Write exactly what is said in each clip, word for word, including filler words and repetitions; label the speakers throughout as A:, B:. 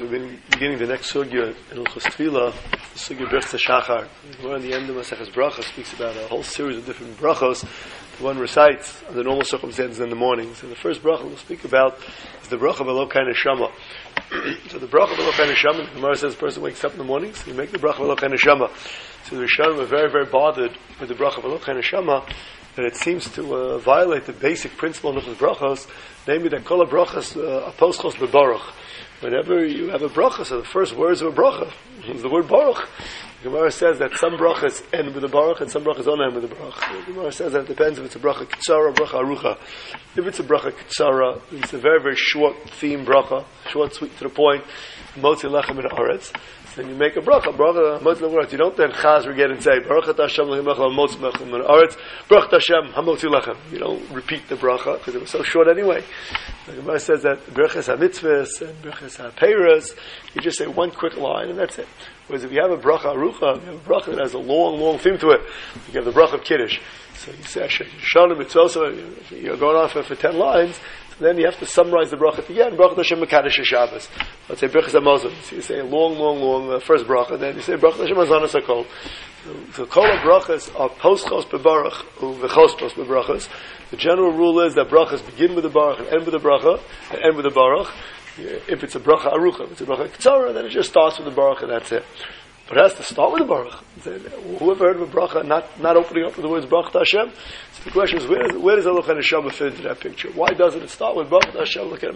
A: we've been beginning the next sugya in Hilchos Tefillah, the sugya Birchas Shachar. We're on the end of Maseches Brachos, speaks about a whole series of different brachos that one recites under normal circumstances in the mornings. And the first bracha we'll speak about is the bracha of Elokai Neshama. So the bracha of Elokai Neshama, the Gemara says the person wakes up in the mornings, so you make the bracha of Elokai Neshama. So the Rishonim are very, very bothered with the bracha of Elokai Neshama, that it seems to uh, violate the basic principle of Hilchos Brachos, namely that kol brachos are poschos bebaruch. Whenever you have a bracha, so the first words of a bracha is the word baruch. The Gemara says that some brachas end with a baruch and some brachas don't end with a baruch. The Gemara says that it depends if it's a bracha kitsara or bracha arucha. If it's a bracha kitsara, it's a very, very short theme bracha, short, sweet, to the point, motzi lechem in haaretz. Then you make a bracha, bracha motzi lechem in haaretz. You don't then chaz again and say baruch atah Hashem lechem lechem motzi lechem in haaretz, baruch Hashem hamotzi lechem. You don't repeat the bracha because it was so short anyway. The Gemara says that brachas ha-mitzvahs and brachas ha-peiros, you just say one quick line and that's it. Whereas if you have a bracha arucha, you have a bracha that has a long, long theme to it. You have the bracha of Kiddush. So you say, Shalom, it's also, you're going on for, for ten lines, so then you have to summarize the bracha at the end, bracha Hashem Mekadesh Shabbos. Let's say brachas ha-mozon. So you say a long, long, long uh, first bracha, then you say bracha Hashem Hazanas HaKol. So kol brachas are poschos bebaruch, u'vechospos bebrachas. The general rule is that brachas begin with the baruch and end with the bracha, and end with the baruch. If it's a bracha arucha, if it's a bracha ktsara, then it just starts with the baruch and that's it. But it has to start with the baruch. Whoever heard of a bracha not, not opening up with the words baruch Hashem? So the question is, where, is, where does Elokai Neshama fit into that picture? Why doesn't it start with baruch Hashem, Elokai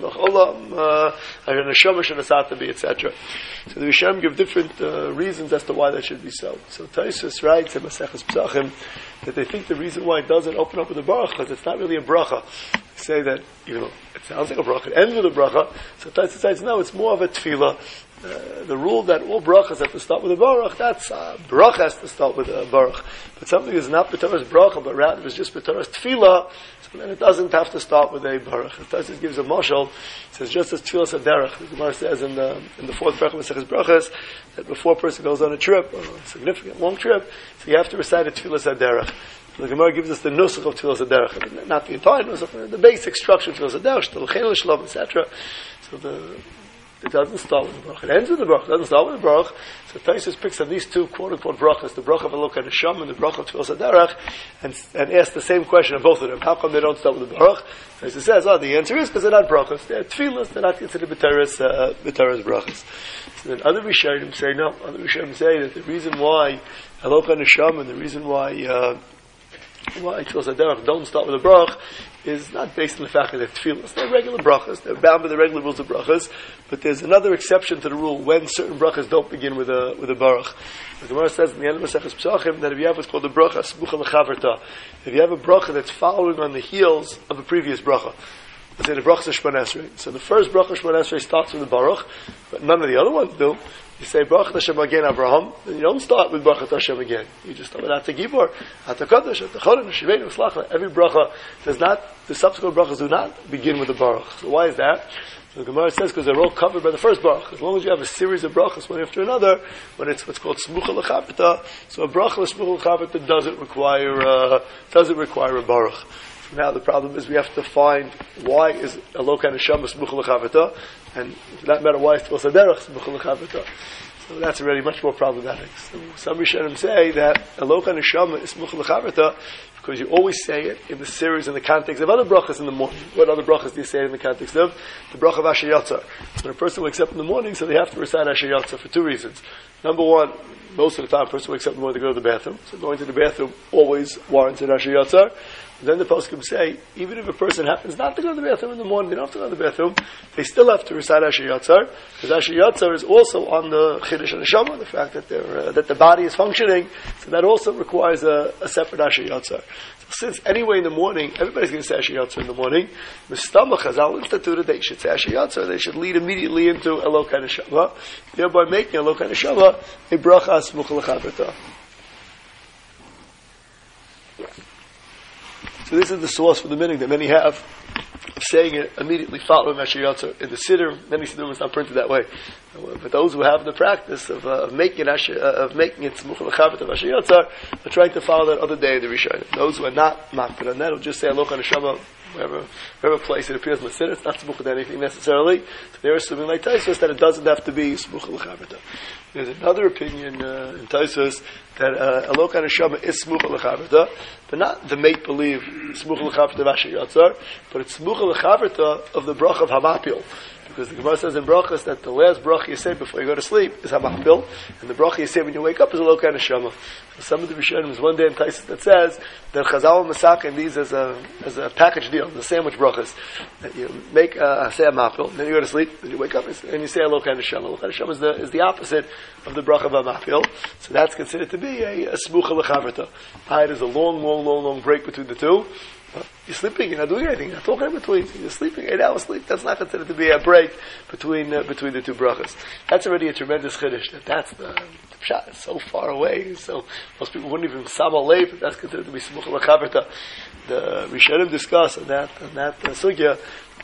A: Olam, Neshama Shenasatabi, et cetera? So the Rishonim give different uh, reasons as to why that should be so. So Taisus writes in Maseches Pesachim that they think the reason why it doesn't open up with the baruch because it's not really a bracha. They say that, you know, it sounds like a bracha, it ends with a bracha. So Taisus says, no, it's more of a tefillah. Uh, the rule that all brachas have to start with a baruch, that's uh, bracha has to start with a baruch. But something is not b'toras bracha, but rather it's just b'toras tefillah, so then it doesn't have to start with a baruch. The Taisus gives a mashal, says just as tefillah saderech. The Gemara says in the in the fourth bracha of Maseches Brachos that before a person goes on a trip, or a significant long trip, so you have to recite a tefillah saderech. The Gemara gives us the nusach of tefillah saderech, not the entire nusach, the basic structure of tefillah saderech, shtelchel l'shlom, et cetera. So the It doesn't start with the bracha. It ends with the bracha. It doesn't start with the bracha. So Taisus picks up these two quote-unquote brachas, the bracha of Elokai Neshama and the bracha of Tefillah Saderech, and, and asks the same question of both of them. How come they don't start with the bracha? Taisus says, oh, the answer is because they're not brachas. They're tefillahs. They're not considered b'teres, uh, b'teres brachas. So then other Rishonim say, no. Other Rishonim say that the reason why Elokai Neshama and the reason why uh, why Tefillah Saderech don't start with the bracha is not based on the fact that they're tefillahs. They're regular brachas. They're bound by the regular rules of brachas. But there's another exception to the rule when certain brachas don't begin with a with a baruch. The Gemara says in the end of Maseches Pesachim that if you have what's called the bracha smucha l'chaverta, if you have a bracha that's following on the heels of the previous bracha, let's say the bracha of Shemona Esrei. So the first bracha of Shemona Esrei starts with the baruch, but none of the other ones do. You say Baruch Hashem again, Abraham, then you don't start with Baruch Hashem again. You just start with Ata Gibor, Ata Kodesh, Ata Chorin, Shivenu, Slachla. Every bracha does not, the subsequent brachas do not begin with the Baruch. So why is that? So the Gemara says because they're all covered by the first Baruch. As long as you have a series of brachas one after another, when it's what's called Smucha L'Chavita, so a bracha Smucha L'Chavita doesn't require, uh, doesn't require a Baruch. Now the problem is we have to find why is Elokai Neshama Smucha L'Chavita, and for that matter why is Tefillah Saderech Smucha L'Chavita. So that's already much more problematic. So some Rishonim say that Elokai Neshama is Smucha L'Chavita because you always say it in the series, in the context of other brachas in the morning. What other brachas do you say in the context of? The bracha of Asher Yatzar. When a person wakes up in the morning, so they have to recite Asher Yatzar for two reasons. Number one, most of the time a person wakes up in the morning to go to the bathroom. So going to the bathroom always warrants an Asher Yatzar. And then the poskim say, even if a person happens not to go to the bathroom in the morning, they don't have to go to the bathroom, they still have to recite Asher Yatzar, because Asher Yatzar is also on the Chiddush and Neshama, the fact that they're, uh, that the body is functioning, so that also requires a, a separate Asher Yatzar. So since anyway in the morning, everybody's going to say Asher Yatzar in the morning, Mistama Chazal instituted they should say Asher Yatzar, they should lead immediately into Elokai Neshama, thereby making Elokai Neshama a bracha smucha l'chavita. So this is the source for the meaning that many have of saying it immediately following Asher Yotzer in the Siddur. Many Siddurim is not printed that way. But those who have the practice of, uh, of making Asher, uh, of making it Smuch L'Chavit of Asher Yotzer are trying to follow that other day of the Rishonim. Those who are not makpid on that will just say Alok HaNeshama, wherever, wherever place it appears in the Siddur. It's not Smuch to anything necessarily. So they're assuming like Taisus that it doesn't have to be Smuch L'Chavit. There's another opinion uh, in Taisus that uh, Alok HaNeshama is Smuch L'Chavit, but not the make-believe Smuch L'Chavit of Asher Yotzer, but it's Smuch L'Chavit of the Brach of Hamapil. Because the Gemara says in Brachas that the last bracha you say before you go to sleep is Hamachpil, and the bracha you say when you wake up is Alok HaNeshama. So some of the Rishonim is one day in Taisus that says that Chazal Masak and these as a as a package deal, the sandwich brachas. That you make uh, say Hamachpil, then you go to sleep, then you wake up and you say Alok HaNeshama. Alok HaNeshama is the is the opposite of the bracha of Hamachpil. So that's considered to be a, a Smucha L'Chavrta. Ah, it is a long, long, long, long break between the two. You're sleeping, you're not doing anything, you're not talking in between, you're sleeping, eight hours sleep, that's not considered to be a break between uh, between the two brachas. That's already a tremendous chiddush, that that's the, the pshat, it's so far away, so most people wouldn't even sama leif, but that's considered to be Smuch L'Chavrta. The Rishonim discuss on that, on that uh, sugya,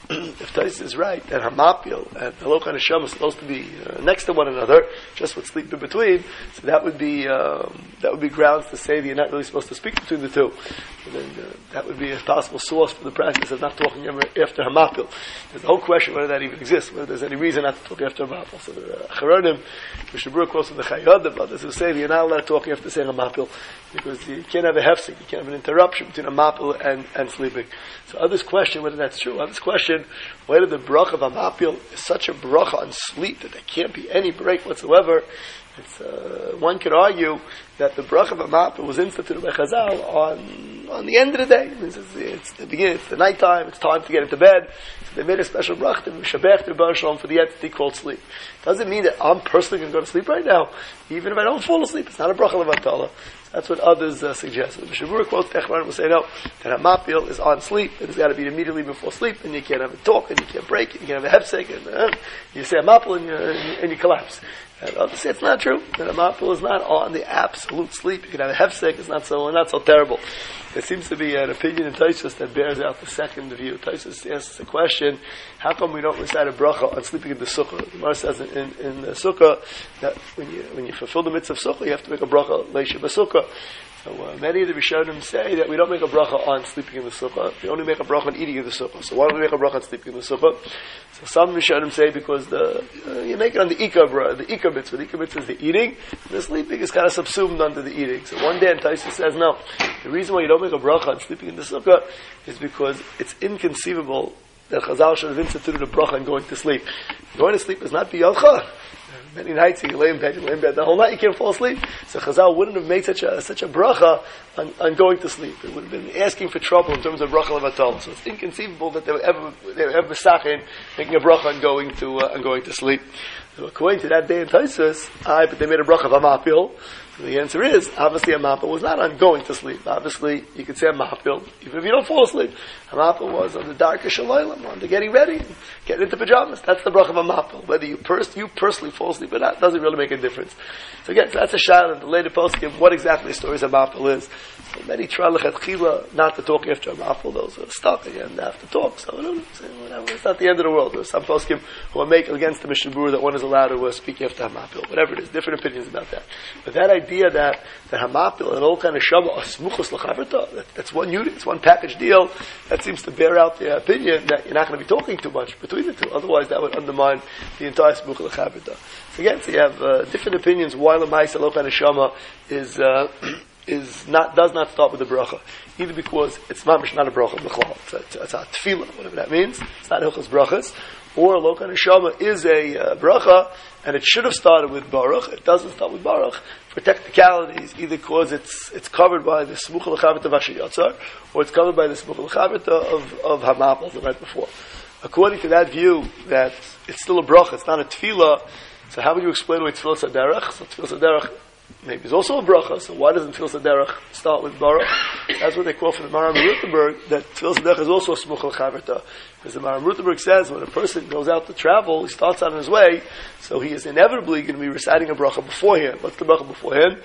A: if Tais is right, that Hamapil and Alok HaNeshama are supposed to be uh, next to one another, just with sleep in between, so that would be um, that would be grounds to say that you're not really supposed to speak between the two. And then uh, that would be a possible source for the practice of not talking ever after Hamapil. There's the whole question whether that even exists, whether there's any reason not to talk after Hamapil. So the uh, Acharonim, Mishnah Berurah quotes from the Chayyad, others who say that you're not allowed to talk after saying Hamapil, because you can't have a hefsek, you can't have an interruption between Hamapil and, and sleeping. So others question whether that's true. Others question whether the bracha of Hamapil is such a bracha on sleep that there can't be any break whatsoever. It's, uh, one could argue that the bracha of Hamapil was instituted by Chazal on on the end of the day. It's, it's the beginning, it's the nighttime, it's time to get into bed. So they made a special bracha to Shabbat to Bar Shalom for the entity called sleep. Doesn't mean that I'm personally going to go to sleep right now, even if I don't fall asleep. It's not a bracha levatala. That's what others uh, suggest. The Mishnah Berurah quotes Techman will say no, that Hamapil is on sleep, and it's got to be immediately before sleep, and you can't have a talk, and you can't break it, you can't have a hefsek, and uh, you say Hamapil, and you, and you, and you collapse. And others say it's not true, that Hamapil is not on the absolute sleep. You can have a hefsek, it's not so not so terrible. There seems to be an opinion in Taisus that bears out the second view. Taisus asks the question, how come we don't recite a bracha on sleeping in the sukkah? The Gemara says in, in, in the sukkah that when you when you fulfill the mitzvah of sukkah, you have to make a bracha leisha b'sukkah. So uh, many of the Rishonim say that we don't make a bracha on sleeping in the sukkah. We only make a bracha on eating in the sukkah. So why don't we make a bracha on sleeping in the sukkah? So some Rishonim say because the uh, you make it on the ikar bracha, the ikar mitzvah. The ikar mitzvah is the eating. The sleeping is kind of subsumed under the eating. So one day, Taisus says no. The reason why you don't make a bracha on sleeping in the sukkah is because it's inconceivable that Chazal should have instituted a bracha on going to sleep. Going to sleep is not biyadcha. Many nights you lay in bed, you lay in bed the whole night, you can't fall asleep. So Chazal wouldn't have made such a such a bracha on, on going to sleep. It would have been asking for trouble in terms of bracha levatol. So it's inconceivable that they would ever they would ever sachin making a bracha on going to uh, on going to sleep. So according to that day in Taisus, I but they made a bracha of Hamapil. So the answer is, obviously Hamapil was not on going to sleep. Obviously, you could say Hamapil, even if you don't fall asleep. Hamapil was on the darkish shalaylam, on the getting ready, getting into pajamas. That's the bracha of Hamapil. Whether you, pers- you personally fall asleep or not, doesn't really make a difference. So again, so that's a shot in the later poskim, what exactly the stories of Hamapil is. So many try lechatchila not to talk after Hamapil, those who are stuck again, they have to talk. So whatever, it's not the end of the world. There's some poskim who are making against the Mishnah Berurah that one is allowed to uh, speak after Hamapil. Whatever it is, different opinions about that. But that idea idea that that Hamapil and all kind of Shama are smuchos l'chavrta, that, that's one unit, it's one package deal, that seems to bear out the opinion that you're not going to be talking too much between the two, otherwise that would undermine the entire smuch l'chavrta. So again, so you have uh, different opinions why l'maisa all kind of Shama is uh, is not does not start with the bracha, either because it's mamish not a bracha b'chlal, it's a, it's a tefillah, whatever that means, it's not hilchos brachas, or lo kind of Shama is a uh, bracha, and it should have started with Baruch. It doesn't start with Baruch for technicalities, either because it's it's covered by the Smuch L'Chavrta of Asher Yatzar, or it's covered by the Smuch L'Chavrta of of Hamapil the night before. According to that view, that it's still a bracha, it's not a tefillah. So how would you explain why Tefillah Saderach? So Tefillah Saderach maybe is also a bracha. So why doesn't Tefillah Saderach start with Baruch? That's what they quote from the Maharam Rutenberg, that Tefillah Saderach is also a Smuch L'Chavrta. Because the Maharam Rutenberg says when a person goes out to travel, he starts on his way, so he is inevitably going to be reciting a bracha beforehand. What's the bracha beforehand?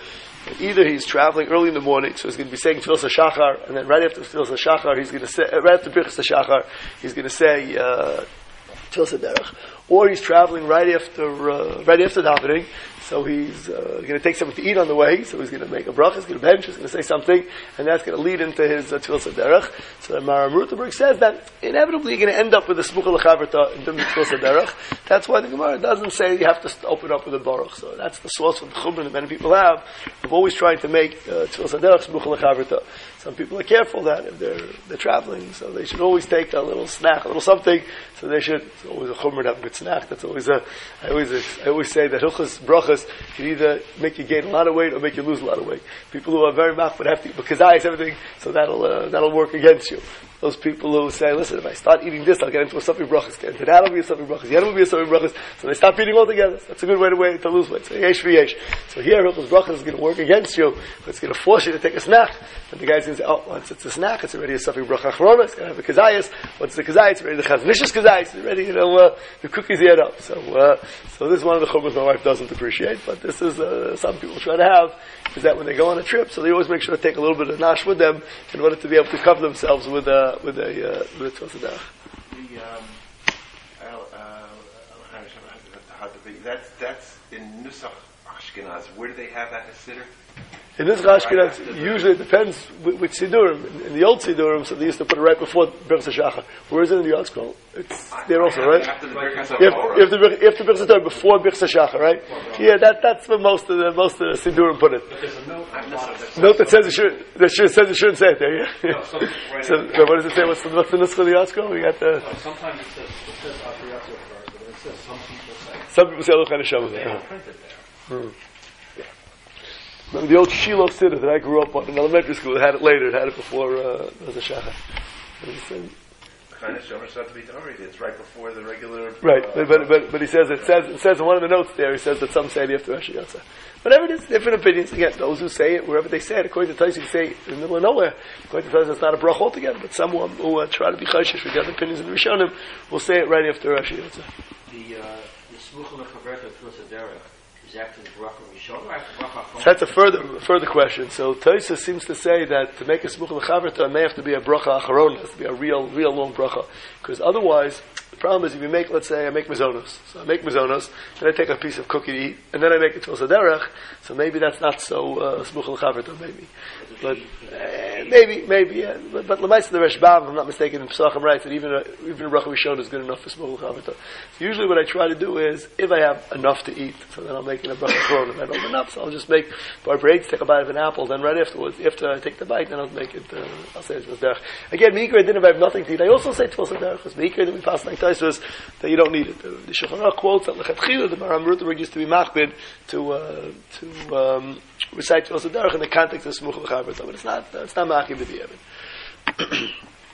A: Either he's traveling early in the morning, so he's going to be saying Tfilas HaShachar, and then right after Tfilas HaShachar, he's going to say, uh, right after Birchas HaShachar, he's going to say uh, Tfilas HaDerech. Or he's traveling right after uh, right after davening, so he's uh, going to take something to eat on the way. So he's going to make a bracha, he's going to bench, he's going to say something, and that's going to lead into his uh, Tfilas HaDerech. So the Maram Rutenberg says that inevitably you're going to end up with a Smucha L'Chaverta in the Tfilas HaDerech. That's why the Gemara doesn't say you have to open up with a baruch. So that's the source of the chumrah that many people have of always trying to make uh, Tfilas HaDerech Smucha L'Chaverta. Some people are careful that if they're they're traveling, so they should always take a little snack, a little something. So they should. It's always a chumrah to have a good snack. That's always a. I always I always say that hilchos brachas can either make you gain a lot of weight or make you lose a lot of weight. People who are very machmir have to eat kazayis, everything, so that'll uh, that'll work against you. Those people who say, listen, if I start eating this, I'll get into a something brachas. Get into that, will be a something brachas. The other will be a something brachas. So they stop eating altogether. That's a good way to wait to lose weight. So yesh v'yesh. So here, hilchos brachas is going to work against you. It's going to force you to take a snack. And the guy's going to say, oh, once it's a snack, it's already a something bracha achrona. It's going to have a kazayis. Once it's a kazayis, it's already the chaznishis kazayis. It's already, you know, uh, the cookies add up. So, uh, so this is one of the chumras my wife doesn't appreciate, but this is uh, some people try to have. Is that when they go on a trip, so they always make sure to take a little bit of nash with them in order to be able to cover themselves with a with a uh, with a Tfilas HaDerech.
B: The um, uh, uh, that's that's in Nusach Ashkenaz. Where do they have that in the siddur?
A: In this Ashkenaz, usually it depends which Sidurim. In the old Sidurim, so they used to put it right before Birchas HaShachar. Where is it in the Yard Scroll? It's there also, right?
B: After the Birchas HaShachar.
A: You have to Birchas HaShachar before Birchas HaShachar, right? Yeah, that that's where most of the most of the Sidurim put it.
C: But there's a note,
A: note that says it should that should, says it shouldn't say it there. Yeah.
C: No, so, right
A: so, so what does it say? What's the what's the Nusach of the Yard Scroll? We got the.
C: No, sometimes it says it says Asher Yatzir first, but it says some people say.
A: Some people say Elokai Neshama.
C: They don't print it there.
A: Hmm. Remember the old Shiloh Siddur that I grew up on in elementary school? It had it later. It had it before uh, the Shachar.
B: It's right before the regular.
A: Right,
B: uh,
A: but, but but but he says it says it says in one of the notes there. He says that some say it after Rosh Hashanah. Whatever it is, different opinions. Again, those who say it wherever they say it, according to Tais, you say it in the middle of nowhere. According to Tais, it's not a brach altogether. But some who, who uh, try to be chayshish with the other opinions in the Rishonim will say it right after Rosh Hashanah.
D: The uh, the Smucha L'Chaverta Tfilas HaDerech. After the bracha rishon or after bracha achrona?
A: So that's a further further question. So Tosfos seems to say that to make a smucha l'chaverta, it may have to be a bracha acharona, it has to be a real, real long bracha, because otherwise, the problem is if you make, let's say, I make mazonos, so I make mazonos, then I take a piece of cookie to eat, and then I make it Tfilas HaDerech, so maybe that's not so uh, smucha l'chaverta, maybe, but uh, maybe, maybe, yeah. But, but l'maisa the Reshbam, if I'm not mistaken, in Pesachim writes that even a, even a bracha rishon is good enough for smucha l'chaverta. So usually what I try to do is, if I have enough to eat, so then I'll make a bracha achrona. If I don't have enough, so I'll just make bar eight, take a bite of an apple, then right afterwards, after I take the bite, then I'll make it, uh, I'll say it's Tfilas HaDerech. Again, Meikar, I didn't if I have nothing to eat. I also say Tfilas HaDerech, because Meikar, then we pass like Tosfos, that you don't need it. The, the Shulchan Aruch quotes that Lechatchila, the Maram Rutenberg used to be machbid to, uh, to, um, recite Tfilas HaDerech in the context of Smucha L'Chaverta, but it's not, uh, it's not machbid b'di'evin.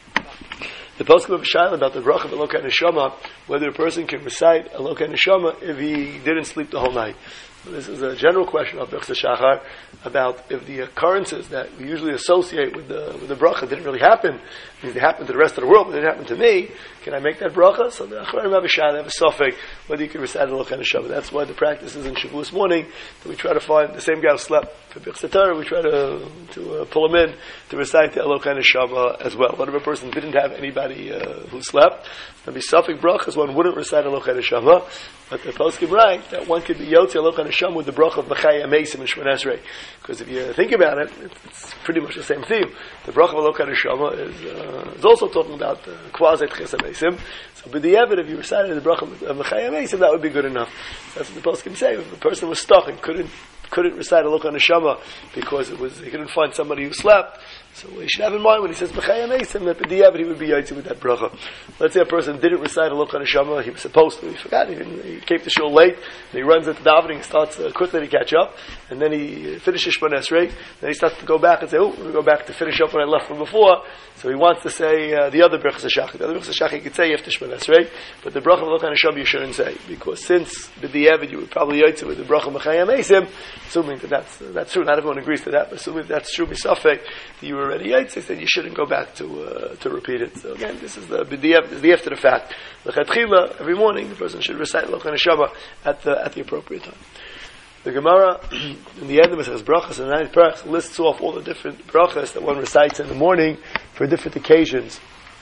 A: The poskim of Shaila about the bracha of Elokai Neshama, whether a person can recite Elokai Neshama if he didn't sleep the whole night. So this is a general question of Birchas HaShachar about if the occurrences that we usually associate with the with the bracha didn't really happen. I mean, they happened to the rest of the world, but they didn't happen to me. Can I make that bracha? So the Achronim have a shayla, have a suffix whether you can recite Elokai Neshama. That's why the practice is in Shavuos morning that we try to find the same guy who slept for Birchas Torah. We try to to uh, pull him in to recite the Elokai Neshama as well. What if a person didn't have anybody uh, who slept? There'd be suffix brachas. One wouldn't recite Elokai Neshama, but the poskim write that one could be Yotze Elokai Neshama with the bracha of B'chai Ameisim and Shemon Esrei. Because if you think about it, it's pretty much the same theme. The bracha of Elokai Neshama is, uh, is also talking about uh, quasi Tchias Ameisim. So b'di'evet, if you recited the bracha of B'chai Ameisim, that would be good enough. That's what the poskim say. If the person was stuck and couldn't couldn't recite Elokai Neshama because it was he couldn't find somebody who slept. So he should have in mind when he says B'chai Ameisim that b'di'evet he would be yaitzi with that bracha. Let's say a person didn't recite Elokai Neshama, he was supposed to, he forgot, he, he came to shul late, and he runs into davening and starts uh, quickly to catch up, and then he finishes Shemon Esrei, then he starts to go back and say, oh, let me go back to finish up when I left from before. So he wants to say uh, the other Birchas HaShachar. The other Birchas HaShachar he could say after Shemon Esrei, but the bracha of Elokai Neshama you shouldn't say, because since b'di'evet you would probably yaitzi with the bracha of B'chai Ameisim, assuming that that's, uh, that's true, not everyone agrees to that, but assuming that that's true, misafek, that you were already yaitzi, then you shouldn't go back to uh, to repeat it. So again, this is the b'di'evet, the after the fact. L'chatchila, every morning the person should recite Elokai Neshama at the at the appropriate time. The Gemara, in the end of Maseches Brachos, in the ninth parach, lists off all the different brachas that one recites in the morning for different occasions.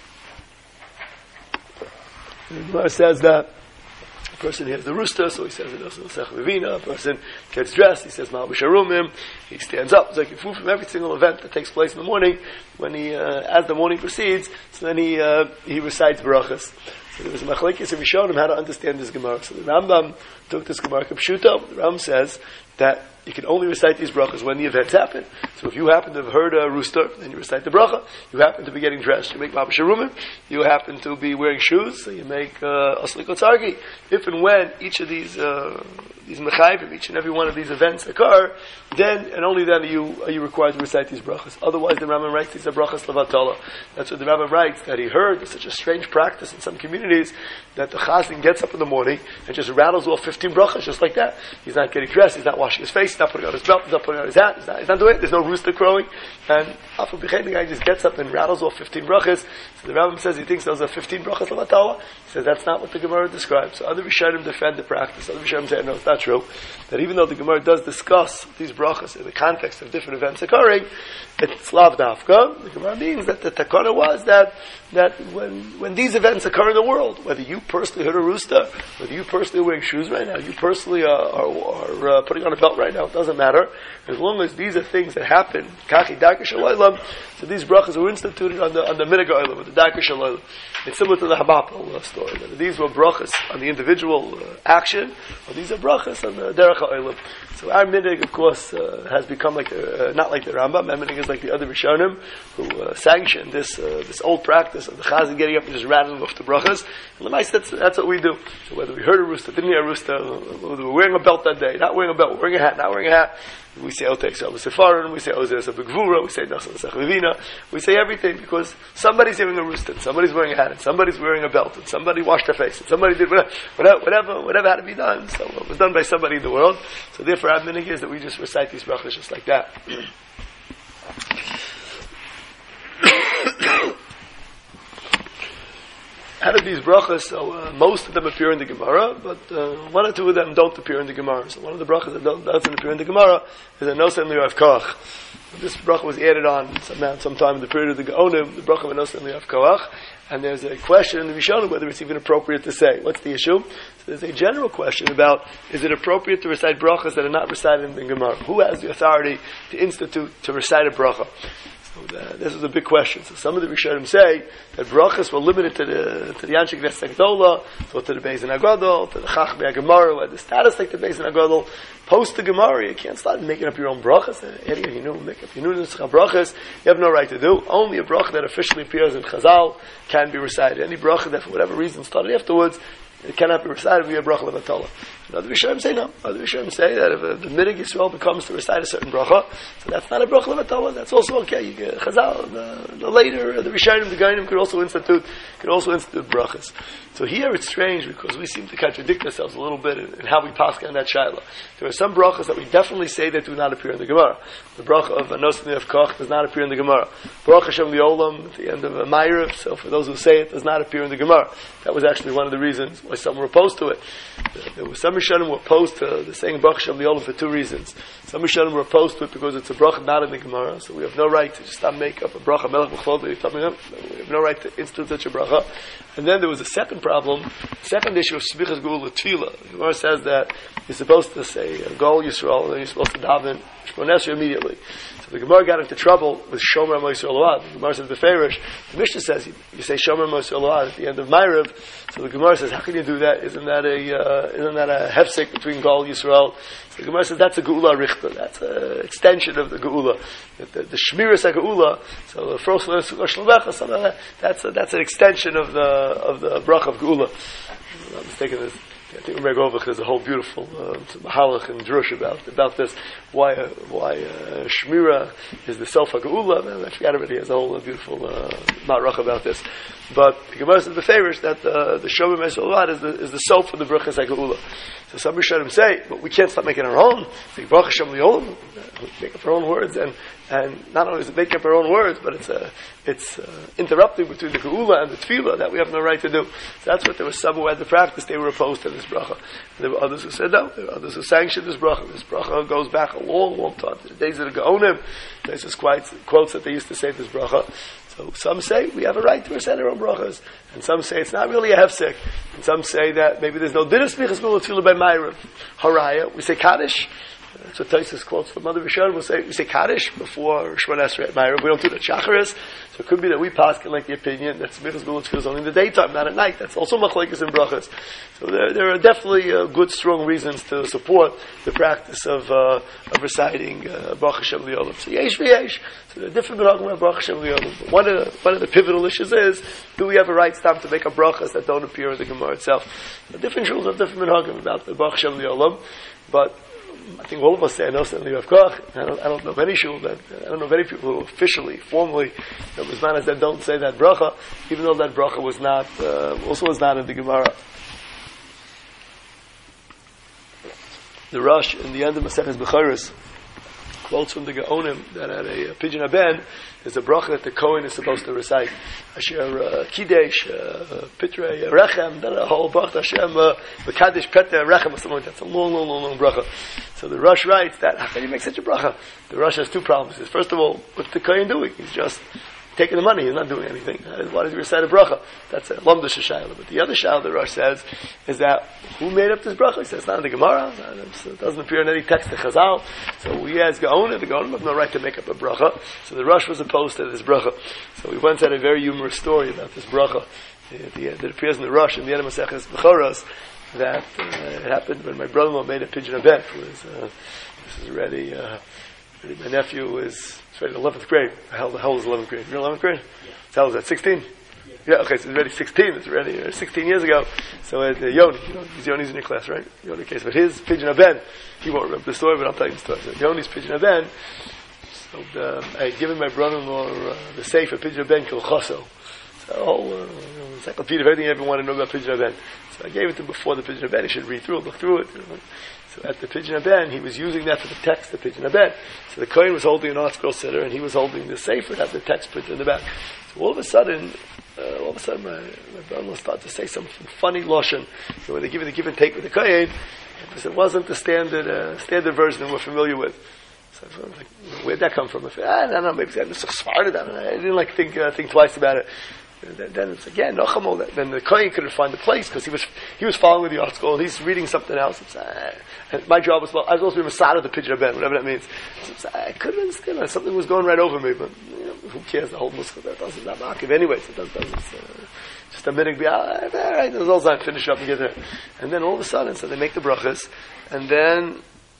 A: The Gemara says that a person hears the rooster, so he says it also Sech Levina. A person gets dressed, he says Ma'al B'Sharumim. He stands up, it's like a food from every single event that takes place in the morning. When he, uh, as the morning proceeds, so then he uh, he recites brachas. So there was a machlekes and Rishonim how to understand this Gemara. So the Rambam took this Gemara Kapshuto. The Rambam says that you can only recite these brachas when the events happen. So if you happen to have heard a rooster, then you recite the bracha. You happen to be getting dressed, you make Ma'al B'Sharumim. You happen to be wearing shoes, so you make uh, Asli Kotzargi. If and when each of these uh, these mechayvim, each and every one of these events occur, then and only then are you are you required to recite these brachas. Otherwise, the Rambam writes these are brachas levatala. That's what the Rambam writes, that he heard it's such a strange practice in some communities that the chazan gets up in the morning and just rattles off fifteen brachas just like that. He's not getting dressed, he's not washing his face, he's not putting on his belt, he's not putting on his hat, he's not, he's not doing it. There's no rooster crowing, and after the guy just gets up and rattles off fifteen brachas. So the Rambam says he thinks those are fifteen brachas levatala. He says that's not what the Gemara describes. So other Rishonim defend the practice. Other Rishonim say no, it's not true. That even though the Gemara does discuss these brachas in the context of different events occurring, it's lav dafka. The Gemara means that the takana was that that when when these events occur in the world, whether you personally heard a rooster, whether you personally are wearing shoes right now, you personally are, are, are uh, putting on a belt right now, it doesn't matter. As long as these are things that happen, kachi darka shalaylam, so these brachas were instituted on the on the minhag ha'olam, the darka shalaylam. It's similar to the Habapal story. That these were brachas on the individual uh, action, or these are brachas on the derech ha'olam. So our minhag, of course, uh, has become like a, uh, not like the Rambam. Our minhag is like the other Rishonim who uh, sanctioned this uh, this old practice of the chazan getting up and just rattling off the brachas. And the mice, that's that's what we do. So whether we heard a rooster, didn't hear a rooster, whether we're wearing a belt that day, not wearing a belt, wearing a hat, not wearing a hat, we say Otei Sel Sefarim, we say Ozer Sel Begvura, we say Nasal Sech Levina, we say everything because somebody's hearing a rooster, and somebody's wearing a hat, and somebody's wearing a belt, and somebody washed their face, and somebody did whatever, whatever, whatever had to be done. So it was done by somebody in the world. So therefore, our minhag is that we just recite these brachas just like that. Out of these brachas, so uh, most of them appear in the Gemara, but uh, one or two of them don't appear in the Gemara. So one of the brachas that don't, doesn't appear in the Gemara is a Nosem Li'Rav Koach. This bracha was added on some, sometime in the period of the Gaonim, the bracha of Nosem Li'Rav Koach, and there's a question in the Rishonim whether it's even appropriate to say. What's the issue? So there's a general question about, is it appropriate to recite brachas that are not recited in the Gemara? Who has the authority to institute, to recite a bracha? So the, this is a big question. So some of the Rishonim say that brachas were limited to the to the Anshe Knesset Gdola, so to the Beis Din HaGadol, to the Chachmei HaGemara, who had the status like the Beis Din HaGadol. Post the Gemara, you can't start making up your own brachas. You know, make up your own brachas. You have no right to do. Only a bracha that officially appears in Chazal can be recited. Any bracha that for whatever reason started afterwards, it cannot be recited via bracha levatala. Other Rishonim say no. Other Rishonim say that if uh, the minhag Yisrael becomes to recite a certain bracha, so that's not a bracha levatala. That's also okay. You get Chazal, the, the later, the Rishonim, the Gainim could also institute, could also institute brachas. So here it's strange because we seem to contradict ourselves a little bit in, in how we pascha on that shaila. There are some brachas that we definitely say that do not appear in the Gemara. The bracha of Nosem Li'Rav Koach does not appear in the Gemara. Bracha Hashem Li'Olam at the end of a Ma'ariv, so for those who say it, does not appear in the Gemara. That was actually one of the reasons why some were opposed to it. There were some Rishonim were opposed to the saying bracha Hashem Li'Olam for two reasons. Some Rishonim were opposed to it because it's a bracha not in the Gemara, so we have no right to just stop make up a bracha Melech B'chol. We have no right to institute such a bracha. And then there was a second problem, second issue of Sbichas Geula Tefillah. The Gemara says that you're supposed to say Gol Yisrael, and then you're supposed to daven Shemona Esrei immediately. So the Gemara got into trouble with Shomer Moshe Eload. The Gemara says Beferish. The Mishnah says you, you say Shomer Moshe Eload at the end of Ma'ariv. So the Gemara says, how can you do that? Isn't that a uh, isn't that a hefsek between Gol Yisrael? So the Gemara says that's a Geula Richta. That's an extension of the Geula. The, the, the Shmiras HaGeula. So the first one is Shlemecha. So that, that's a, that's an extension of the of the bracha of Geula. I'm not mistaken. This. I think Rabbi Govach has a whole beautiful uh, mahalach and drush about about this. Why uh, why uh, Shmira is the self ha'geula? I forgot about it. He has a whole uh, beautiful uh, ma'arach about this. But the Gemara says the favorish that uh, the Shomer Mesolad is the is the self of the brachas ha'geula. So some Rishonim say, but we can't start making our own. Like bracha Hashem Li'Olam, make up our own words and and not only is it making up our own words, but it's uh, it's uh, interrupting between the geula and the tefillah that we have no right to do. So that's what there was some who had the practice. They were opposed to this bracha. And there were others who said no. There were others who sanctioned this bracha. This bracha goes back a long, long time to the days of the Gaonim. There's this quite quotes that they used to say this bracha. So some say we have a right to recite our own brachas, and some say it's not really a hefsek, and some say that maybe there's no din of smichas gula tefillah by Ma'ariv. Haraya, we say Kaddish. That's what Taisus quotes from Mother Rishon. We'll say we say Kaddish before Shemon Esrei at Ma'ariv. We don't do the Shacharis, so it could be that we paskin like the opinion that smichas gula tefillah is only in the daytime, not at night. That's also machlekes and brachas. So there, there are definitely uh, good, strong reasons to support the practice of uh, of reciting uh, Baruch Hashem Li'olam. So yesh v'yesh. So there are different minhagim about Baruch Hashem Li'olam. But one of the one of the pivotal issues is, do we have a right time to make up brachas that don't appear in the Gemara itself? The different rules have different minhagim about the Baruch Hashem Li'olam, but I think all of us say, I know certainly you have koch. I don't, I don't know of any shul that, I don't know of any people who officially, formally, that was manas that don't say that bracha, even though that bracha was not, uh, also was not in the Gemara. The Rosh, in the end of Maseches Bechoros, quotes from the Gaonim that at a, a Pidyon Haben, there's a bracha that the Kohen is supposed to recite. Asher uh, Kidesh, uh, Pitrei, uh, Rechem, then a whole bracha, Hashem, uh, Mekadesh, Peter, Rechem, or something like that. It's a long, long, long, long bracha. So the Rosh writes that, how can you make such a bracha? The Rosh has two problems. First of all, what's the Kohen doing? He's just taking the money, he's not doing anything. Why does he recite a bracha? That's a Lamdash Shayla. But the other Shayla the Rosh says is that who made up this bracha? He says it's not in the Gemara. It doesn't appear in any text of Chazal. So we as Gaonim, the Gaonim have no right to make up a bracha. So the Rosh was opposed to this bracha. So we once had a very humorous story about this bracha. It appears in the Rosh in the end of Maseches Bechoros that uh, it happened when my brother-in-law made a Pidyon Haben. Was, uh, this is already, uh, already my nephew was in eleventh grade. How the hell is eleventh grade? You're eleventh grade?
C: Yeah.
A: So how was that? sixteen? Yeah. yeah, okay, so it's already sixteen. It's already uh, sixteen years ago. So uh, Yoni, you know, Yoni's in your class, right? Yoni case. But his Pidyon Haben, he won't remember the story, but I'll tell you the story. So Yoni's Pidyon Haben, so the, I had given my brother-in-law uh, the Sefer Pidyon Haben Kilchoso. So a whole uh, encyclopedia of everything you ever want to know about Pidyon Haben. So I gave it to him before the Pidyon Haben. He should read through it, look through it. You know. So at the Pidyon Haben, he was using that for the text of Pidyon Haben. So the Kohen was holding an art scroll sitter, and he was holding the sefer that had the text printed in the back. So all of a sudden, uh, all of a sudden, my, my brother-in-law started to say some funny lashon. So when they give it the give and take with the Kohen, because it wasn't the standard uh, standard version that we're familiar with. So I was like, where'd that come from? I said, ah, no, no, maybe I just started that. I didn't like think uh, think twice about it. Then, then it's again, Nachamol. Then the Kohen couldn't find the place because he was he was following the article and he's reading something else. It's, uh, and my job was well, I was supposed to be Masada the Pidyon Haben, whatever that means. So I couldn't understand. Something was going right over me, but you know, who cares? The whole Muslim that doesn't not Akiv anyway. So it does, does it's, uh, just a minute. Be all right. There's all time. Finish up and get there. And then all of a sudden, so they make the brachas, and then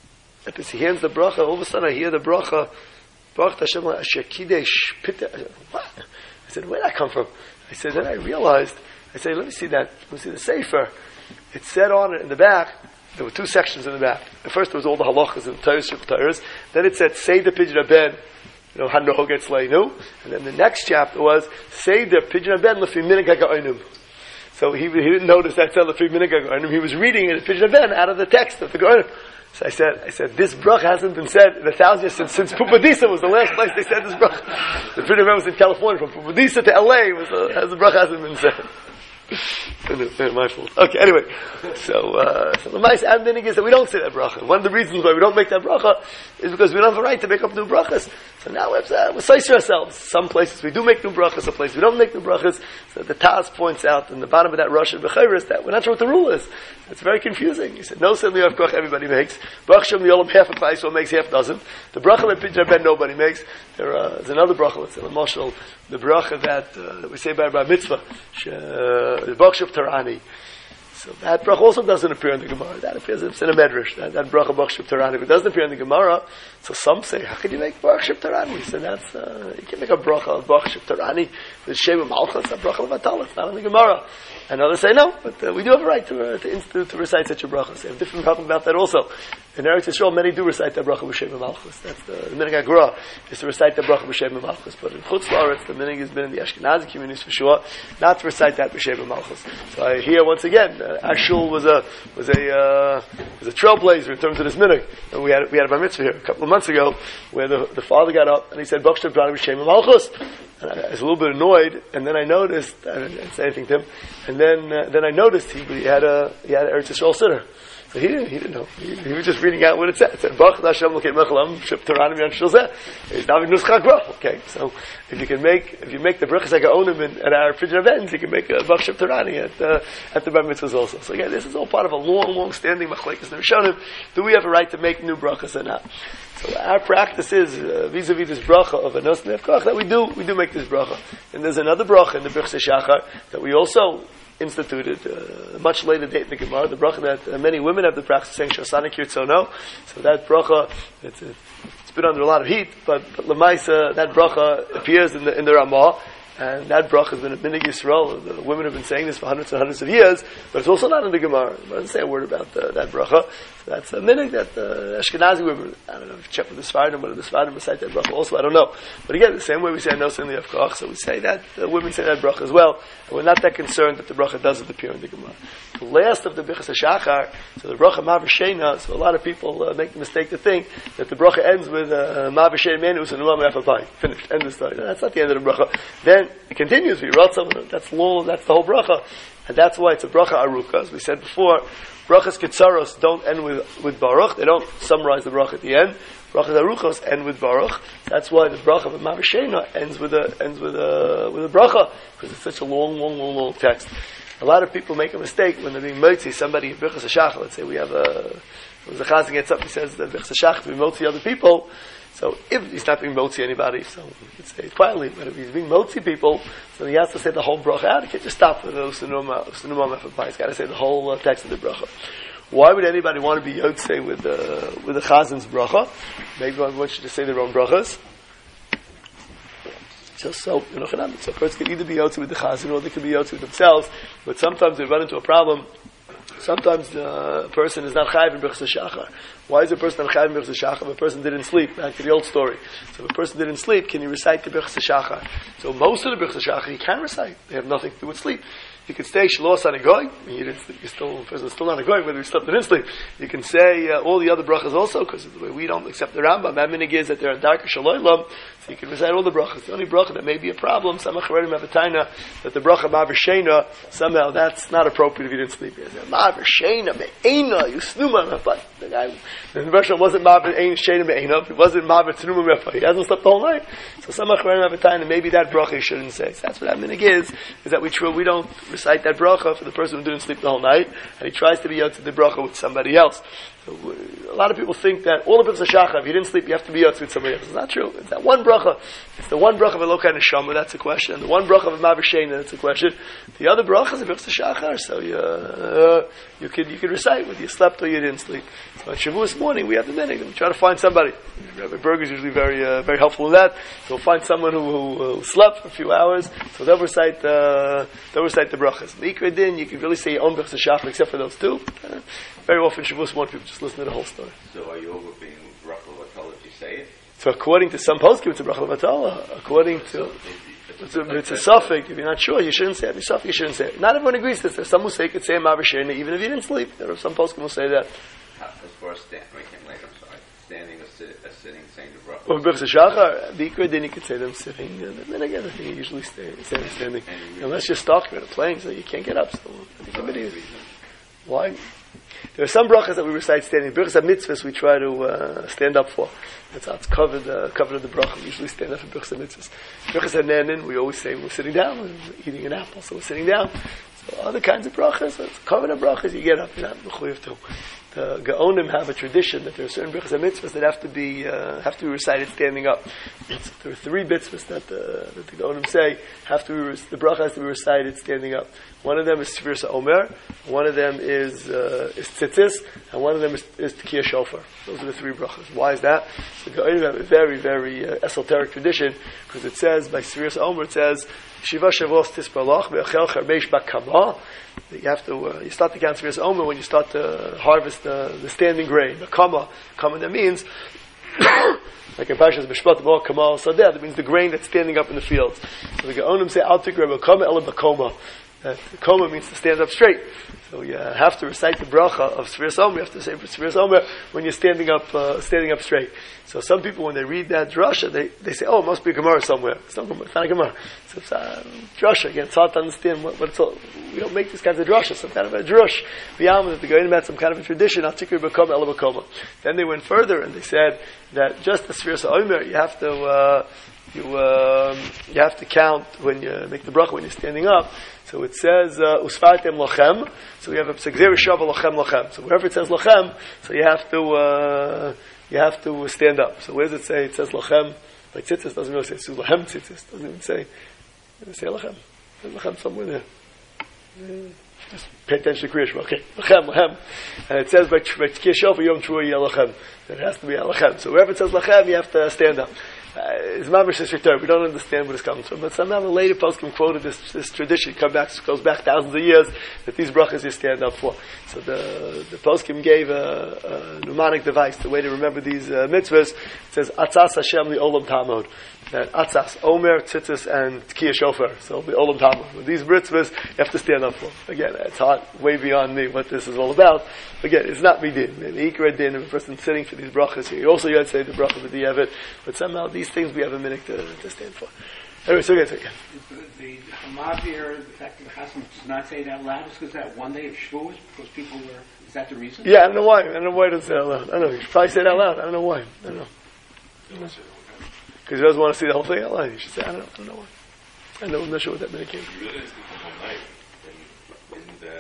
A: if he hands the bracha, all of a sudden I hear the bracha. Baruch Hashem Asher Kidesh Pita. What? I said, where did that come from? I said, then I realized, I said, let me see that, let me see the Sefer. It said on it in the back, there were two sections in the back. At first there was all the halachas and Torahs, Torahs. Then it said, say the Pidyon Haben, you know, Hanoh gets Leinu. And then the next chapter was, say the Pidyon Haben Lefi Minig HaGa'onim. So he, he didn't notice that said Lefi Minig HaGa'onim. He was reading it, Pidyon Haben, out of the text of the Ga'onim. So I said, I said, this bracha hasn't been said in a thousand years since, since Pumbedisa was the last place they said this bracha. The Pidyon Haben was in California, from Pumbedisa to L A, was the, has the bracha hasn't been said. My fault. Okay, anyway. So, uh, so the nice ending is that we don't say that bracha. One of the reasons why we don't make that bracha is because we don't have a right to make up new brachas. So now we have to, we're size ourselves. Some places we do make new brachas, some places we don't make new brachas. So the Taz points out in the bottom of that Rosh and Bechoros that we're not sure what the rule is. It's very confusing. He said, no, certainly of koch everybody makes. Baruch Shem Yolam half a Klai Yisrael makes, half doesn't. The bracha by Pidyon Haben nobody makes. There uh, is another bracha, let's say, the Moshel, the bracha that, uh, that we say by Bar Mitzvah, uh, the Baruch Shem Tarani. So that bracha also doesn't appear in the Gemara. That appears in a medrash. That, that bracha Baruch Shem Tarani. If it doesn't appear in the Gemara, so some say, how can you make Baruch Shem Tarani? So that's, uh, you can make a bracha of Baruch Shem Tarani with Shem Malchus, a bracha of Atal. It's not in the Gemara. And others say no, but uh, we do have a right to uh, to, institute, to recite such a bracha. So they have different problem about that also. In Eretz Yisrael, many do recite that bracha with Shem Malchus. That's the, the Minig HaGra is to recite that bracha with Shem Malchus. But in Chutz La'aretz, the Minig has been in the Ashkenazi communities for sure, not to recite that with Shem Malchus. So I hear once again, uh, Uh, our shul was a was a uh, was a trailblazer in terms of this minhag. And we had we had a bar mitzvah here a couple of months ago, where the the father got up and he said, "Baruch Shem B'Shem Malchus." And I was a little bit annoyed, and then I noticed I didn't say anything to him, and then uh, then I noticed he, he had a he had an Eretz Yisrael siddur. So he didn't, he didn't know. He, he was just reading out what it said. It said, Baruch Hashem l'kei mechalam, shep Toranim yan shulzeh. It's David Nuschak Baruch. Okay, so if you can make, if you make the Baruch Hashagaonim at our Fridge events, you can make a Baruch Shep Torani at, uh, at the Bar Mitzvahs also. So again, this is all part of a long, long standing machlekes Rishonim. Do we have a right to make new brachas or not? So our practice is, uh, vis-a-vis this bracha of a nos nefkach, that we do, we do make this bracha. And there's another bracha in the Birchas Shachar that we also instituted uh, much later date in the Gemara, the bracha that uh, many women have the practice saying Shosana Kirtzono. So that bracha, it's, it's been under a lot of heat, but, but Lamaisa, that bracha appears in the in the Ramah, and that bracha has been a minhag Yisrael. The women have been saying this for hundreds and hundreds of years, but it's also not in the Gemara. It doesn't say a word about the, that bracha. So that's a minhag that uh, Ashkenazi women, I don't know, if you check with the Sfardim, whether the Sfardim recite that bracha also, I don't know. But again, the same way we say no sin liyavkach, so we say that, uh, women say that bracha as well, and we're not that concerned that the bracha doesn't appear in the Gemara. The last of the Birchas HaShachar, so the bracha Mavashena, so a lot of people uh, make the mistake to think that the bracha ends with Mavashena Menus and Ulam Efapai. Finished, end of story. That's not the end of the bracha. Then it continues, that's long, that's the whole bracha, and that's why it's a bracha aruka. As we said before, brachas ketzaros don't end with, with baruch, they don't summarize the bracha at the end. Brachas aruchos end with baruch. That's why the bracha of Mavashena ends with a ends with a with a bracha, because it's such a long, long, long, long text. A lot of people make a mistake when they're being motzi somebody in Birchas HaShachar. Let's say we have a the chazan gets up, he says the Birchas HaShachar to be motzi other people. So if he's not being motzi anybody, so we could say it quietly. But if he's being motzi people, so he has to say the whole bracha out. He can't just stop with the usunuma usunuma mefapai. He's got to say the whole uh, text of the bracha. Why would anybody want to be yotzei with the with the chazan's bracha? Maybe one wants you to say their own brachas. Just so, you know, so a person can either be yotzi with the chazan or they can be yotzi with themselves. But sometimes they run into a problem. Sometimes the person is not chayiv in Birchas HaShachar. Why is a person not chayiv in Birchas HaShachar? If a person didn't sleep, back to the old story. So if a person didn't sleep, can he recite the Birchas HaShachar? So most of the Birchas HaShachar he can recite. They have nothing to do with sleep. You could say Shalos on a goy. You didn't sleep. You're still, the person's still not a goy, whether he slept or didn't sleep. You can say uh, all the other brachas also, because the way we don't accept the Rambam, that minig is that they're a darker shaloylam. So you can recite all the brachas. The only bracha that may be a problem, some acharedim have a taina, that the bracha Mavashena, somehow that's not appropriate if you didn't sleep. Mavashena me'ena, you snuma, but the guy in Russia wasn't Mavashena me'ena, it wasn't Mavashena me'ena, he hasn't slept the whole night. So some acharedim have a taina, maybe that bracha you shouldn't say. So that's what that minig is, is that we try, we don't recite that bracha for the person who didn't sleep the whole night, and he tries to be yotzi the bracha with somebody else. So, a lot of people think that all the Birchas HaShachar, if you didn't sleep, you have to be yotzi with somebody else. It's not true. It's that one bracha. It's the one bracha of Elokai Neshama, that's a question. And the one bracha of Mavashena, that's a question. The other brachas of Birchas HaShachar, so you, uh, you could you could recite whether you slept or you didn't sleep. So on Shavuos morning, we have the minhag. We try to find somebody. Rabbi Berger is usually very uh, very helpful in that. So we'll find someone who, who, who slept for a few hours. So they'll recite uh, they'll recite the brachas. Mikra din, you can really say your own Birchas HaShachar except for those two. Uh, very often Shavuos morning people just listen to the whole story.
B: So are you over being bracha l'vatala if you say it?
A: So according to some poskim, it's a bracha l'vatala. According to it's a, it's a suffix. If you're not sure, you shouldn't say it. If you're suffix, you shouldn't say it. Not everyone agrees to this. There's some who say you could say Mavashena even if you didn't sleep. There are some poskim who say that.
B: As far as stand, wait, wait, I'm sorry. Standing or, sit, or sitting, saying the bracha.
A: Well, Birchas HaShachar, Bikra, then you could say them sitting. And then again, I think you usually stay standing, standing. Unless you're stuck in a plane, so you can't get up. So I think somebody is. Why? There are some brachas that we recite standing. Birchas HaMitzvahs we try to uh, stand up for. That's how it's covered, uh, covered in the bracha. We usually stand up for Birchas HaMitzvahs. Birchas HaNenin, we always say we're sitting down, we're eating an apple, so we're sitting down. So other kinds of brachas, it's covered in brachas, you get up, you're not mechuyev to. The Gaonim have a tradition that there are certain Birchas HaMitzvahs that have to be uh, have to be recited standing up. It's, there are three mitzvahs that the, that the Gaonim say have to be, the bracha has to be recited standing up. One of them is Sfiras HaOmer, one of them is uh, is Tzitzis, and one of them is, is Tekiyah Shofar. Those are the three brachas. Why is that? The Gaonim have a very, very uh, esoteric tradition, because it says, by Sfiras HaOmer, it says, Shiva Shavos Tisparlach Ve'achel Charmeish Bakama. You have to, uh, you start to count Sfiras HaOmer when you start to harvest the, the standing grain, the kama. Kama, that means, like in Parshas Mishpat, Kama Sadeh, that means the grain that's standing up in the fields. So the Gaonim say, Al Tikra Bakama Ela Bakoma. that koma means to stand up straight. So you have to recite the bracha of Sfiras Omer. You have to say Sfiras Omer when you're standing up, uh, standing up straight. So some people, when they read that drasha, they, they say, "Oh, it must be a Gemara somewhere." It's not, it's not a Gemara. So it's a drasha. Again, it's hard to understand what, what it's all. We don't make these kinds of drasha. Some kind of a drush. B'yam that the Goyim had some kind of a tradition. Atikri b'koma ela b'koma. Then they went further and they said that just the Sfiras Omer, you have to. Uh, You um, you have to count when you make the bracha when you're standing up. So it says usfartem lochem. So we have a psegzer shava lochem lochem. So wherever it says lochem, so you have to uh, you have to stand up. So where does it say? It says lochem. Like tzitzis doesn't really say. So lochem tzitzis doesn't even say. Doesn't say lochem. There's lochem somewhere there. Just pay attention to Kriya Shema. Okay, lochem lochem. And it says by Tkiyah Shofar Yom Trua Yeh lochem. It has to be lochem. So wherever it says lochem, you have to stand up. Uh, it's mamish is return. We don't understand where this comes from, but somehow the later poskim quoted this this tradition. Come back, goes back thousands of years that these brachas you stand up for. So the the poskim gave a, a mnemonic device, the way to remember these uh, mitzvahs. It says Atzas Hashem li Olam Tamod. That Atzas, Omer, Tzitzis, and Tkiyah Shofar. So the Olam Tamod. With these mitzvahs, you have to stand up for. Again, it's hard, way beyond me what this is all about. Again, it's not me din. Maybe Ikra din, if a person sitting for these brachas here. You also got to say the bracha with the Yevet, but somehow these things we have a minute to, to stand for. Anyway, so again, so again.
E: The Hamavir, the fact that the Chasam does not say it out loud, is because that one day of Shavuos, because people were, is that the reason?
A: Yeah, I don't know why. I don't know why it doesn't say it out loud. I don't know. You should probably say it out loud. I don't know why. I don't know. Because he doesn't want to see the whole thing out loud. You should say, I don't know. I don't know why. I know, I'm not sure what that minute came from.
B: You realize the whole night, then isn't that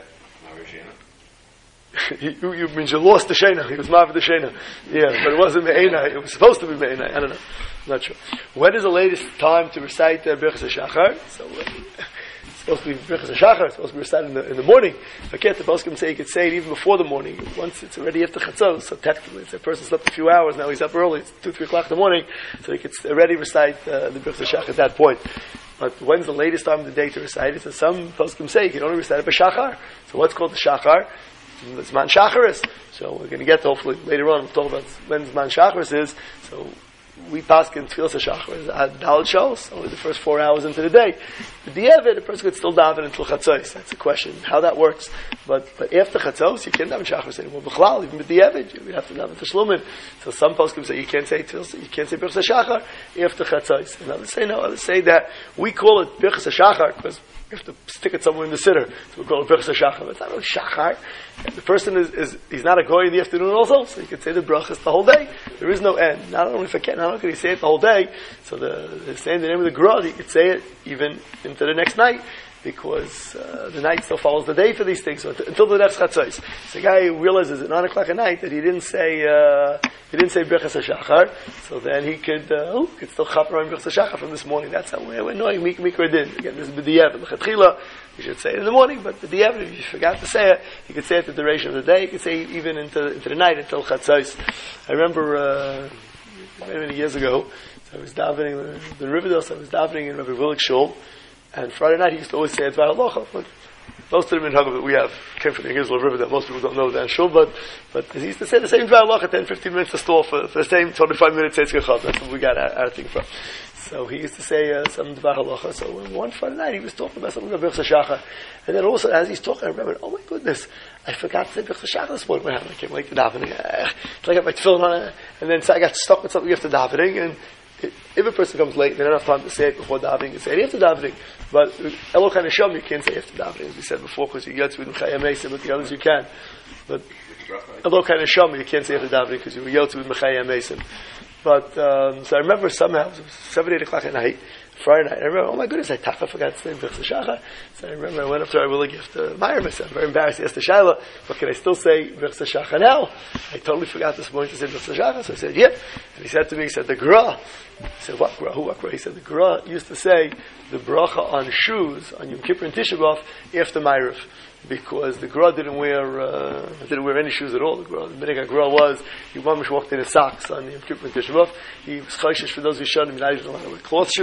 B: Marishena?
A: you, you means you lost the Shena. He was Marv the Shena. Yeah, but it wasn't Me'ena. It was supposed to be Me'ena. I don't know. I'm not sure. When is the latest time to recite uh, Birchas HaShachar? So, uh, it's supposed to be Birchas HaShachar. It's supposed to be recited in the, in the morning. But yet the poskim say you could say it even before the morning. Once it's already after Chatzos, so technically if a person slept a few hours, now he's up early, it's two, three o'clock in the morning, so he could already recite uh, the Birchas HaShachar at that point. But when's the latest time of the day to recite it? So some poskim say you can only recite it by Shachar. So what's called the Shachar? It's Man Shacharis. So we're going to get to, hopefully later on, we'll talk about when Man Shacharis is. So we pass in Tfilas HaShachar at Daled Shos, only the first four hours into the day. But the Eved, a person could still daven until Chatzos. That's a question, how that works. But but after Chatzos, you can't daven Shacharis anymore. B'chlal, even with the Eved, you have to daven Tashlumin. So some poskim say you can't say Tfilas, you can't say Birchas HaShachar after Chatzos. And others say no, others say that we call it Birchas HaShachar because you have to stick it somewhere in the siddur. So we call it Birchas HaShachar. But it's not really Shachar. And the person is, is, he's not a goy in the afternoon also, so you can say the brachas the whole day. There is no end. Not only if I can, not only can he say it the whole day, so the, the saying the name of the Gra, he could say it even into the next night, because uh, the night still follows the day for these things, so t- until the next Chatzos. So the guy who realizes at nine o'clock at night that he didn't say, uh, he didn't say Birchas HaShachar, so then he could, uh, oh, could still chaper on Birchas HaShachar from this morning. That's how we're, we're knowing Mik Mikra Din. Again, this is B'diyev, L'chatchila. You should say it in the morning, but the B'diyev, if you forgot to say it, you could say it the duration of the day, you could say it even into, into the night, until Chatzos. I remember, uh, many, many years ago, so I was davening, the Riverdale, so I was davening in Rabbi Willig Shul, and Friday night he used to always say Dvar Halacha. But most of them in Hagav that we have came from the Gizl Riverdale. Most people don't know that in Shul, but but he used to say the same Dvar Halacha, ten, fifteen minutes to stall for, for the same twenty-five minutes Tzedek Chaz. That's what we got our, our thing from. So he used to say uh, some Dvar Halacha. So one Friday night he was talking about something about Birchas HaShachar, and then also as he's talking, I remember, oh my goodness, I forgot to say Birchas HaShachar this morning. What happened? I came late to davening. I got my tefillin on it, and then so I got stuck with something after davening, and if a person comes late, they don't have time to say it before davening, and say it after davening. But Elokai Neshama, you can't say after davening, as we said before, because you get to Mechayah Mesim, but the others you can. But Elokai Neshama, you can't say after davening, because you were yelled to with Mechayah Mesim. But, um, so I remember somehow, it was seven, eight o'clock at night, Friday night, I remember, oh my goodness, I taka forgot to say Birchas HaShachar. So I remember I went up to our Willig gift to Meyer myself. I'm very embarrassed. He asked the Shaila, but can I still say Birchas HaShachar now? I totally forgot this morning to say Birchas HaShachar. So I said, yep. And he said to me, he said, the Gra. I said, what Gra? Who, what Gra? He said, the Gra used to say the bracha on shoes, on Yom Kippur and Tisha B'Av, after Ma'ariv. Because the Gra didn't wear uh, didn't wear any shoes at all. The Gra, the Minhag Gra was he mamish walked in his socks on Yom Kippur and Tisha B'Av. He was chayshish for those who showed him not even allowed to wear cloth shoes.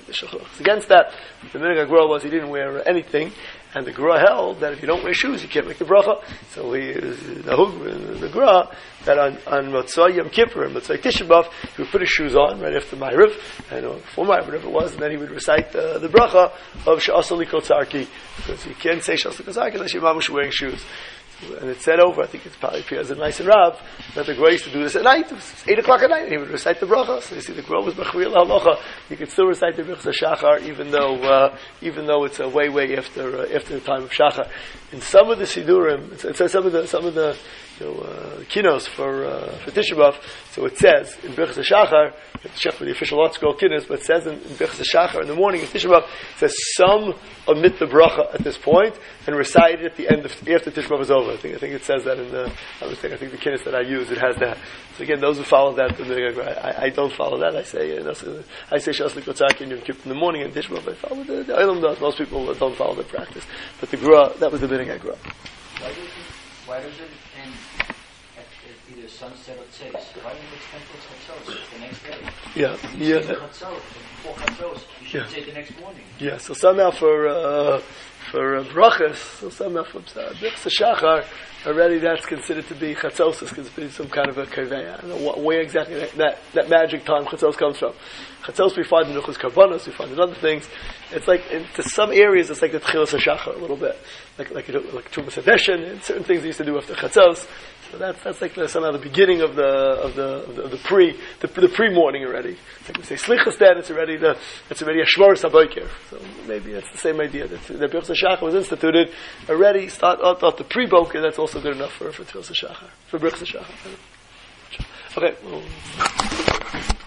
A: the shulchan. Against that, the minhag Agra was he didn't wear anything, and the Gra held that if you don't wear shoes, you can't make the bracha. So he, the Hug, the Gra, that on, on Motzai Yom Kippur and Motzai Tisha B'Av, he would put his shoes on right after Ma'ariv, and or before Ma'ariv, whatever it was, and then he would recite the, the bracha of Sha'asali Kotzarki, because you can't say Sha'asali Kotzarki unless you're mamush wearing shoes. And it said over, I think it's probably Piaz and Nice and Rav, that the Gra used to do this at night. It was eight o'clock at night, and he would recite the bracha. So you see, the Gra was B'chvil halacha. You could still recite the Birchas HaShachar, even though, uh, even though it's uh, way, way after, uh, after the time of Shachar. In some of the Sidurim, it says some of the, some of the, you know, uh, kinos for, uh, for Tisha B'Av, so it says, in Birchas HaShachar, you have to check for the official Art Scroll kinos, but it says in, in Birchas HaShachar in the morning, in Tisha B'Av, it says some omit the bracha at this point, and recite it at the end of, after Tisha B'Av is over. I think, I think it says that in the, I was thinking, I think the kinos that I use, it has that. So again, those who follow that, I, I don't follow that. I say, uh, I say Shas L'Kotzaki and Yom Kippur in the morning, and Tisha B'Av I follow the, the Eilam does. Most people don't follow that practice. But the Gra, that was the minhag I grew up.
D: Why does it, why does it end at, at either sunset or tzeis? Why do you extend till Chatzos the next day?
A: Yeah,
D: you
A: yeah.
D: Say Chatzos, before Chatzos, you should
A: Yeah.
D: say the next morning.
A: Yeah, so somehow for uh, for uh, brachas, so somehow for uh, Birchas HaShachar, already that's considered to be chatzos, because it's been some kind of a kaveya. I don't know what, where exactly that, that, that magic time chatzos comes from. Chatzos we find in Nuchos Karbonos, we find in other things. It's like, into some areas, it's like the Tchilas HaShachar a little bit. Like, like, like Trumas Hadeshin, and certain things they used to do after chatzos. So that's, that's like the, somehow the beginning of the, of the, of the, of the pre, the, the pre-morning already. It's like we say Slichas then, it's already the, it's already a Shmoris HaBoker. So maybe that's the same idea, that the Birchas HaShachar was instituted already, start out, out the pre-Boker, that's also good enough for, for Tchilas HaShachar, for Birchas HaShachar. Okay, well.